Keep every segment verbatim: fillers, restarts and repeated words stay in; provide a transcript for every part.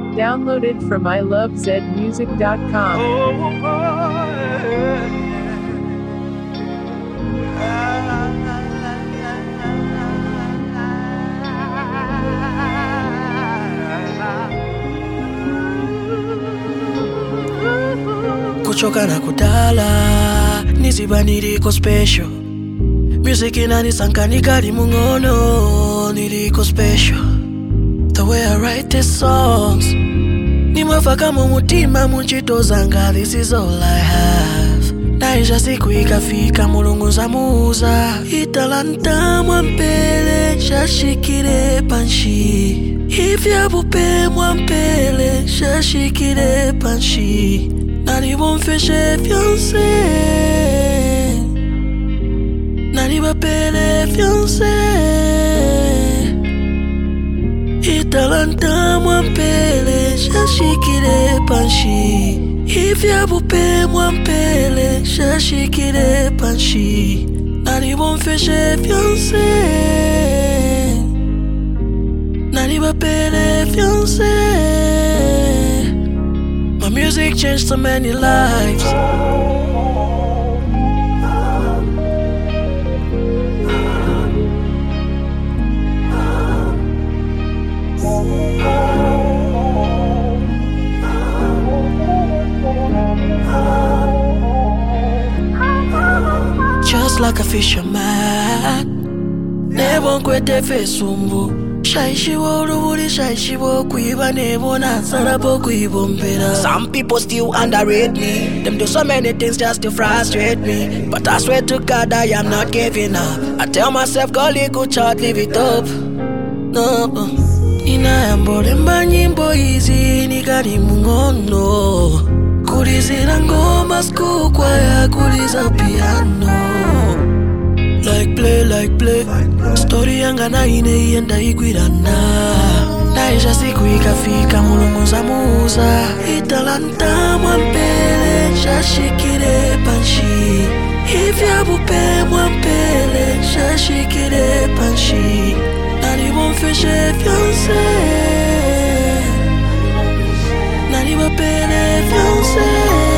Downloaded from I love zed music dot com. Oh, oh, kuchoka na kudala niziba niliko special music inanisanka nikali mungono niliko special the way I write these songs nimafaka mu mutima munchito zanga this is all I have naisha siku ikafika mulungu zamuza italanta mwampele shashikire panshi ifya bupe mwampele shashikire panshi Nani bon fêcher fiancé Nani bapele fiancé Italanta mwampele shashikire panshi Ifya bupe mwampele shashikire panshi Nani bon fêcher fiancé Nani bapele fiancé My music changed so many lives. Just like a fisherman, never kwete fesumbu. Shaishiwo ruburi shaishiwo kuiba nebo na sarabo kuibombera. Some people still underrate me. Them do so many things just to frustrate me. But I swear to God I am not giving up. I tell myself golly good shot, leave it up. No Nina yambole mba nyimbo hizi nikari mungono kulizira ngoma siku kwa ya kuliza piano. Like play, like play Story yanga na ine ienda igwirana Naisha siku ikafika mulungu zamuza Italanta mwampele shashikire panshi Ifya bupe mwampele shashikire panshi Nani bon fêcher fiancé Nani bapele fiancé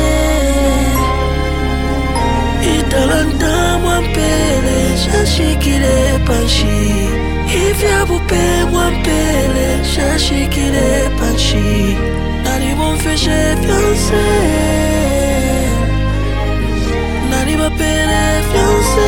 Italanta mwampele shashikire panshi Ifya bupe mwampele shashikire panshi Nani bon fêcher fiancé Nani bapele fiancé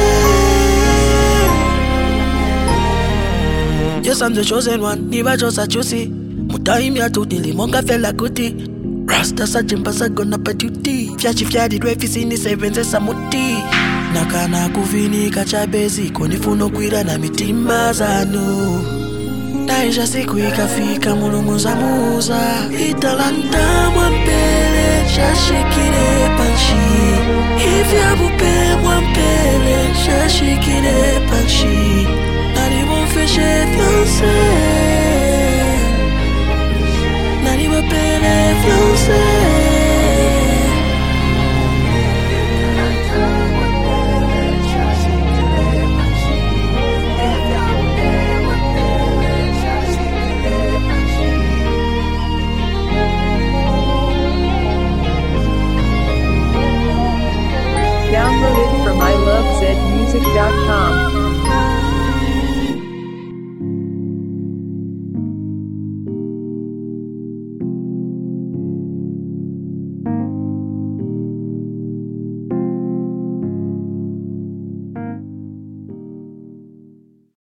Yes, I'm the chosen one, niba chosa chusi Mutaimi ya tuti limonga fela kuti Rasta sa jimba sa gona pa duty Fyachi fyadi dwe fisini sevenze sa muti Nakana kuvini kachabezi Konifuno kwira na mitima zanu Naisha siku ikafika mulungu zamuza Italanta mwampele shashikire panshi Ifya bupe mwampele shashikire panshi Nani bon fêcher fiancé